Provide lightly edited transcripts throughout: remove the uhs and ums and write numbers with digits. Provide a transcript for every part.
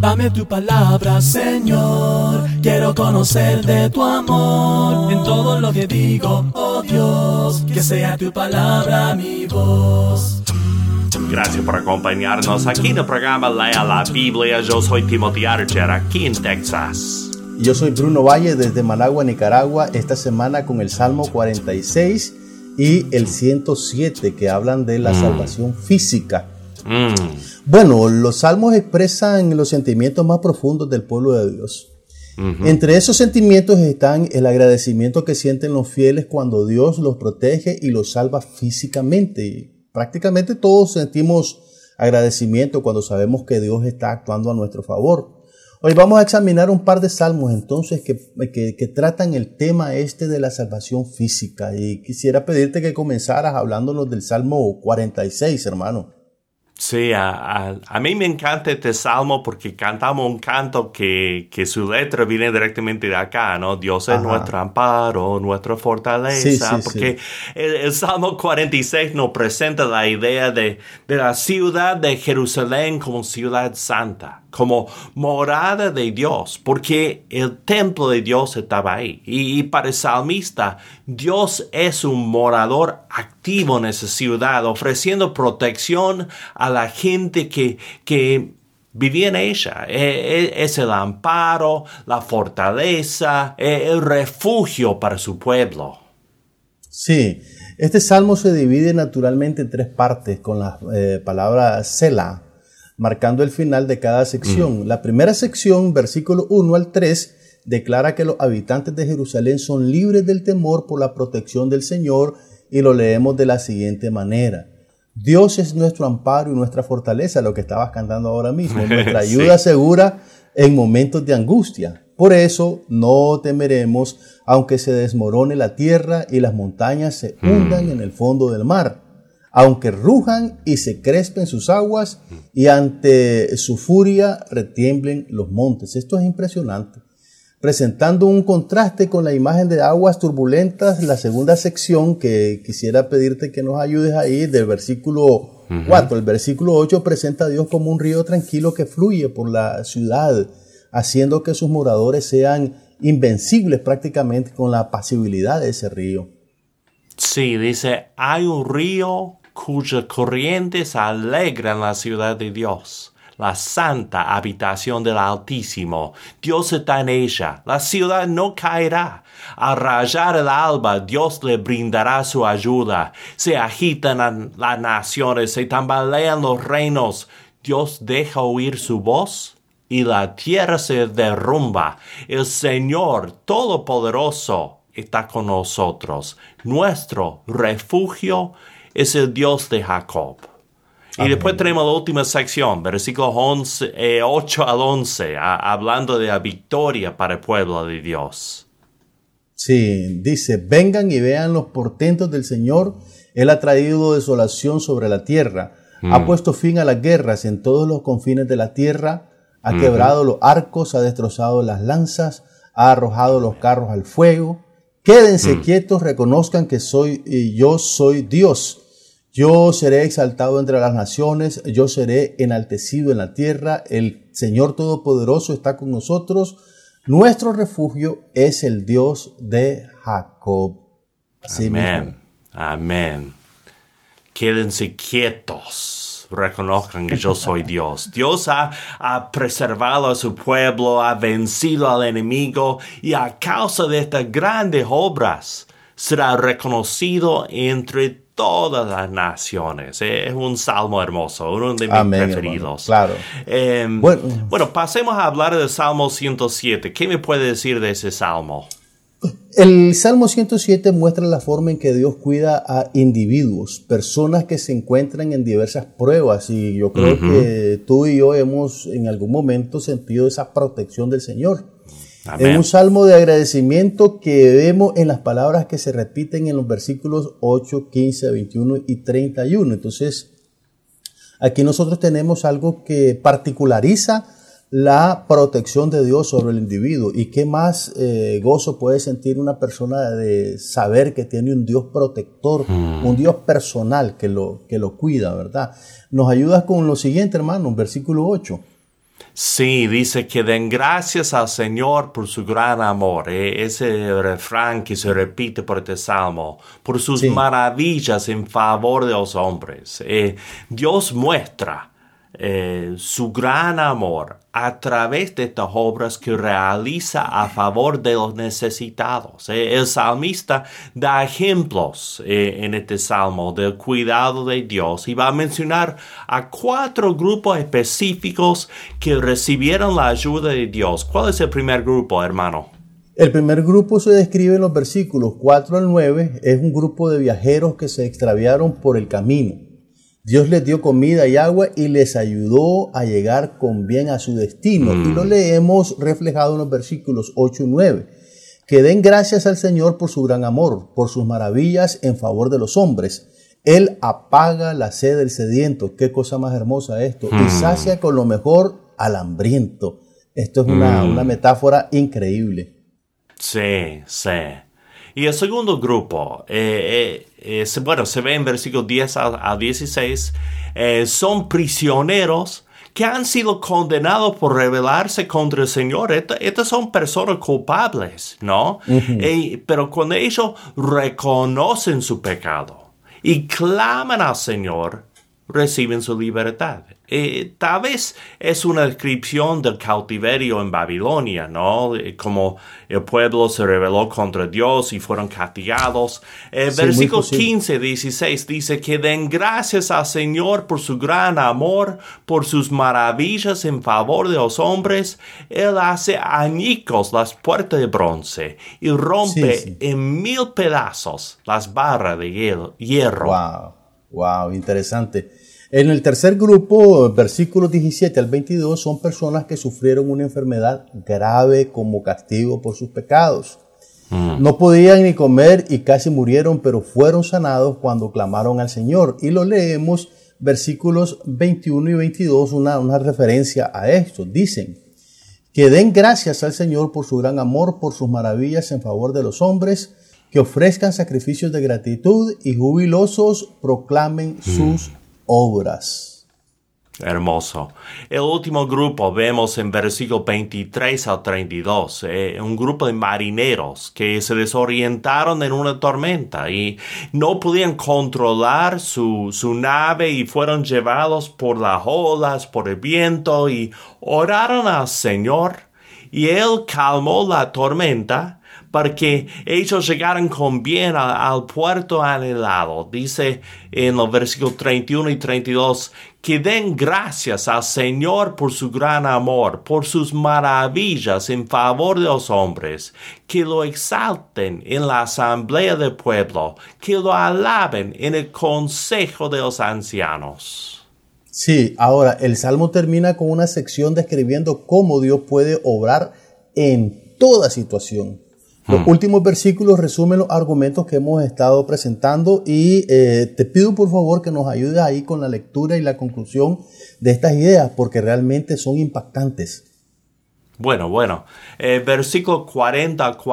Dame tu palabra, Señor. Quiero conocer de tu amor en todo lo que digo, oh Dios. Que sea tu palabra mi voz. Gracias por acompañarnos aquí en el programa Lea la Biblia. Yo soy Timothy Archer, aquí en Texas. Yo soy Bruno Valle desde Managua, Nicaragua. Esta semana con el Salmo 46 y el 107 que hablan de la salvación física. Bueno, los salmos expresan los sentimientos más profundos del pueblo de Dios. Entre esos sentimientos están el agradecimiento que sienten los fieles cuando Dios los protege y los salva físicamente. Y prácticamente todos sentimos agradecimiento cuando sabemos que Dios está actuando a nuestro favor. Hoy vamos a examinar un par de salmos entonces que tratan el tema de la salvación física. Y quisiera pedirte que comenzaras hablándonos del Salmo 46, hermano. Sí, a mí me encanta este salmo porque cantamos un canto que su letra viene directamente de acá, ¿no? Dios es nuestro amparo, nuestra fortaleza, porque el Salmo 46 nos presenta la idea de la ciudad de Jerusalén como ciudad santa, como morada de Dios, porque el templo de Dios estaba ahí. Y para el salmista, Dios es un morador activo en esa ciudad, ofreciendo protección a la gente que vivía en ella. Es el amparo, la fortaleza, el refugio para su pueblo. Sí, este salmo se divide naturalmente en tres partes con la palabra Selah, marcando el final de cada sección. La primera sección, versículo 1 al 3, declara que los habitantes de Jerusalén son libres del temor por la protección del Señor, y lo leemos de la siguiente manera. Dios es nuestro amparo y nuestra fortaleza, lo que estabas cantando ahora mismo, nuestra ayuda segura en momentos de angustia. Por eso no temeremos, aunque se desmorone la tierra y las montañas se hundan en el fondo del mar, aunque rujan y se crespen sus aguas y ante su furia retiemblen los montes. Esto es impresionante. Presentando un contraste con la imagen de aguas turbulentas, la segunda sección que quisiera pedirte que nos ayudes ahí, del versículo 4. El versículo 8 presenta a Dios como un río tranquilo que fluye por la ciudad, haciendo que sus moradores sean invencibles prácticamente con la pasibilidad de ese río. Sí, dice, hay un río cuyas corrientes alegran la ciudad de Dios, la santa habitación del Altísimo. Dios está en ella, la ciudad no caerá. Al rayar el alba, Dios le brindará su ayuda. Se agitan las naciones, se tambalean los reinos. Dios deja oír su voz y la tierra se derrumba. El Señor Todopoderoso está con nosotros. Nuestro refugio es el Dios de Jacob. Y después tenemos la última sección, versículos 8 al 11, hablando de la victoria para el pueblo de Dios. Sí, dice, vengan y vean los portentos del Señor. Él ha traído desolación sobre la tierra. Ha puesto fin a las guerras en todos los confines de la tierra. Ha quebrado los arcos, ha destrozado las lanzas, ha arrojado los carros al fuego. Quédense quietos, reconozcan que yo soy Dios. Yo seré exaltado entre las naciones, yo seré enaltecido en la tierra. El Señor Todopoderoso está con nosotros. Nuestro refugio es el Dios de Jacob. Así Amén. mismo. Amén. Quédense quietos. Reconozcan que yo soy Dios. Dios ha preservado a su pueblo, ha vencido al enemigo y a causa de estas grandes obras será reconocido entre todas las naciones. Es un salmo hermoso, uno de mis preferidos. Hermano, claro. Bueno, pasemos a hablar del Salmo 107. ¿Qué me puede decir de ese salmo? El Salmo 107 muestra la forma en que Dios cuida a individuos, personas que se encuentran en diversas pruebas, y yo creo que tú y yo hemos en algún momento sentido esa protección del Señor. Amén. Es un salmo de agradecimiento que vemos en las palabras que se repiten en los versículos 8, 15, 21 y 31. Entonces, aquí nosotros tenemos algo que particulariza la protección de Dios sobre el individuo. ¿Y qué más gozo puede sentir una persona de saber que tiene un Dios protector, un Dios personal que lo cuida, ¿verdad? Nos ayudas con lo siguiente, hermano, versículo 8. Sí, dice que den gracias al Señor por su gran amor. Ese refrán que se repite por este salmo, por sus Sí. maravillas en favor de los hombres. Dios muestra su gran amor a través de estas obras que realiza a favor de los necesitados. El salmista da ejemplos en este salmo del cuidado de Dios y va a mencionar a 4 grupos específicos que recibieron la ayuda de Dios. ¿Cuál es el primer grupo, hermano? El primer grupo se describe en los versículos 4 al 9. Es un grupo de viajeros que se extraviaron por el camino. Dios les dio comida y agua y les ayudó a llegar con bien a su destino. Y lo leemos reflejado en los versículos 8 y 9. Que den gracias al Señor por su gran amor, por sus maravillas en favor de los hombres. Él apaga la sed del sediento. Qué cosa más hermosa esto. Y sacia con lo mejor al hambriento. Esto es una metáfora increíble. Sí, sí. Y el segundo grupo, se ve en versículos 10 a 16, son prisioneros que han sido condenados por rebelarse contra el Señor. Estas son personas culpables, ¿no? Pero cuando ellos reconocen su pecado y claman al Señor, reciben su libertad. Tal vez es una descripción del cautiverio en Babilonia, ¿no? Como el pueblo se rebeló contra Dios y fueron castigados. Versículo 15, 16 dice que den gracias al Señor por su gran amor, por sus maravillas en favor de los hombres. Él hace añicos las puertas de bronce y rompe en 1000 pedazos las barras de hierro. Wow, interesante. En el tercer grupo, versículos 17 al 22, son personas que sufrieron una enfermedad grave como castigo por sus pecados. No podían ni comer y casi murieron, pero fueron sanados cuando clamaron al Señor. Y lo leemos, versículos 21 y 22, una referencia a esto. Dicen, que den gracias al Señor por su gran amor, por sus maravillas en favor de los hombres, que ofrezcan sacrificios de gratitud y jubilosos proclamen sus obras. Hermoso. El último grupo vemos en versículo 23 al 32, un grupo de marineros que se desorientaron en una tormenta y no podían controlar su nave y fueron llevados por las olas, por el viento y oraron al Señor y Él calmó la tormenta para que ellos llegaran con bien al puerto anhelado. Dice en los versículos 31 y 32, que den gracias al Señor por su gran amor, por sus maravillas en favor de los hombres, que lo exalten en la asamblea del pueblo, que lo alaben en el consejo de los ancianos. Sí, ahora el Salmo termina con una sección describiendo cómo Dios puede obrar en toda situación. Los últimos versículos resumen los argumentos que hemos estado presentando y te pido por favor que nos ayudes ahí con la lectura y la conclusión de estas ideas porque realmente son impactantes. Bueno, versículo 40 al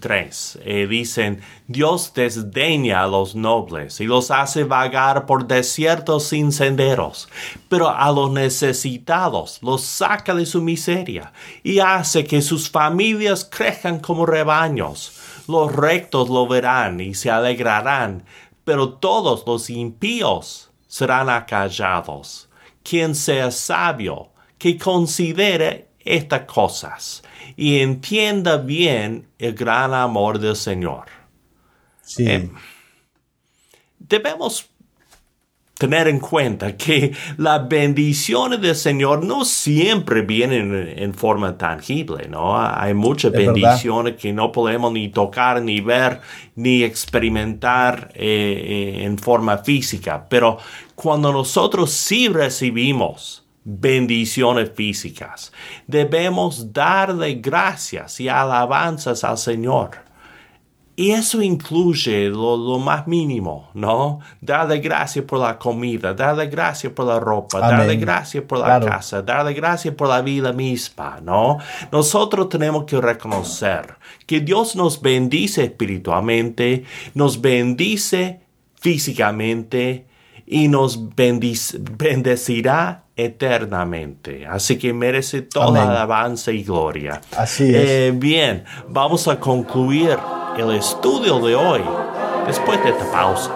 43 dicen, Dios desdeña a los nobles y los hace vagar por desiertos sin senderos, pero a los necesitados los saca de su miseria y hace que sus familias crezcan como rebaños. Los rectos lo verán y se alegrarán, pero todos los impíos serán acallados. Quien sea sabio, que considere estas cosas y entienda bien el gran amor del Señor. Sí. Debemos tener en cuenta que las bendiciones del Señor no siempre vienen en forma tangible, ¿no? Hay muchas bendiciones que no podemos ni tocar, ni ver, ni experimentar en forma física. Pero cuando nosotros sí recibimos bendiciones físicas, debemos darle gracias y alabanzas al Señor. Y eso incluye lo más mínimo, ¿no? Darle gracias por la comida, darle gracias por la ropa, Amén. darle gracias por la casa, darle gracias por la vida misma, ¿no? Nosotros tenemos que reconocer que Dios nos bendice espiritualmente, nos bendice físicamente y nos bendecirá eternamente. Así que merece toda Amén. alabanza y gloria. Así es. Bien, vamos a concluir el estudio de hoy después de esta pausa.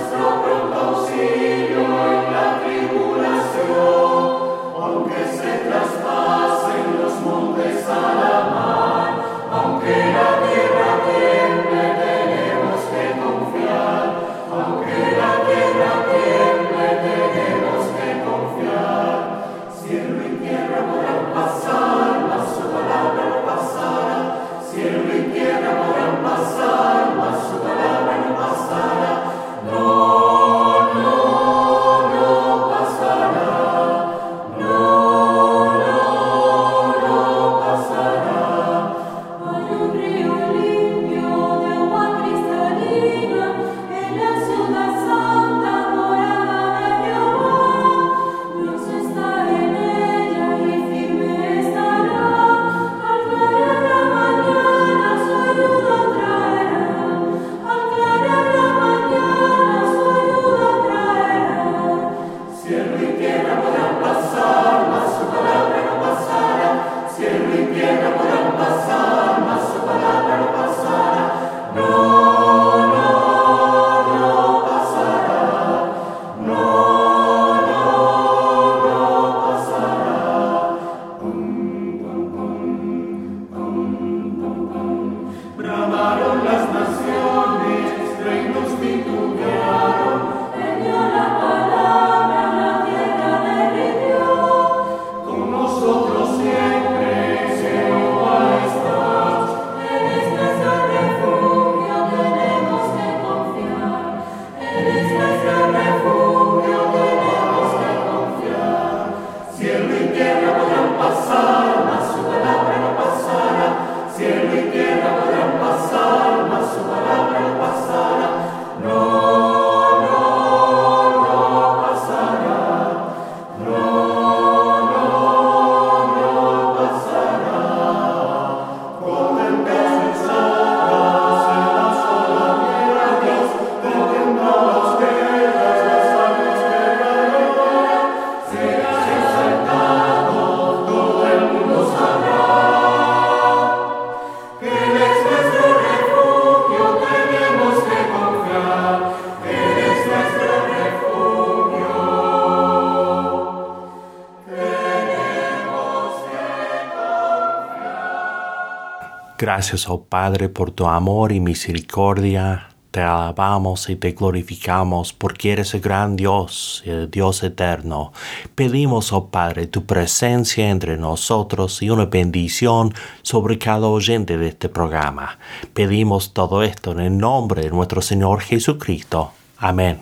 Gracias, oh Padre, por tu amor y misericordia. Te alabamos y te glorificamos porque eres el gran Dios, el Dios eterno. Pedimos, oh Padre, tu presencia entre nosotros y una bendición sobre cada oyente de este programa. Pedimos todo esto en el nombre de nuestro Señor Jesucristo. Amén.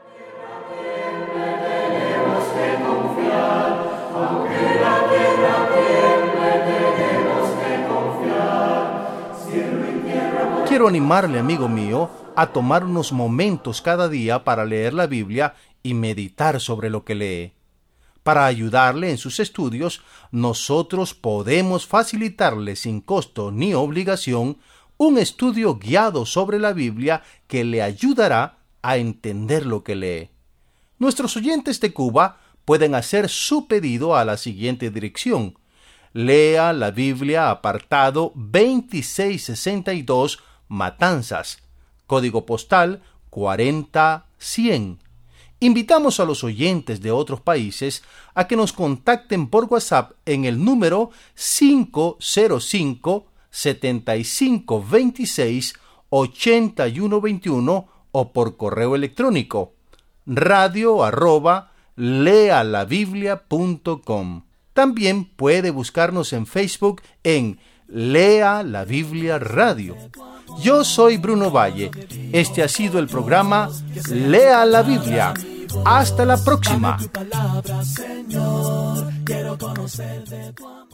Quiero animarle, amigo mío, a tomar unos momentos cada día para leer la Biblia y meditar sobre lo que lee. Para ayudarle en sus estudios, nosotros podemos facilitarle sin costo ni obligación un estudio guiado sobre la Biblia que le ayudará a entender lo que lee. Nuestros oyentes de Cuba pueden hacer su pedido a la siguiente dirección: Lea la Biblia, apartado 2662, Matanzas, código postal 40100. Invitamos a los oyentes de otros países a que nos contacten por WhatsApp en el número 505-7526-8121 o por correo electrónico radio@lealabiblia.com. También puede buscarnos en Facebook en Lea la Biblia Radio. Yo soy Bruno Valle. Este ha sido el programa Lea la Biblia. Hasta la próxima. Abre tu palabra, Señor. Quiero conocer de tu amor.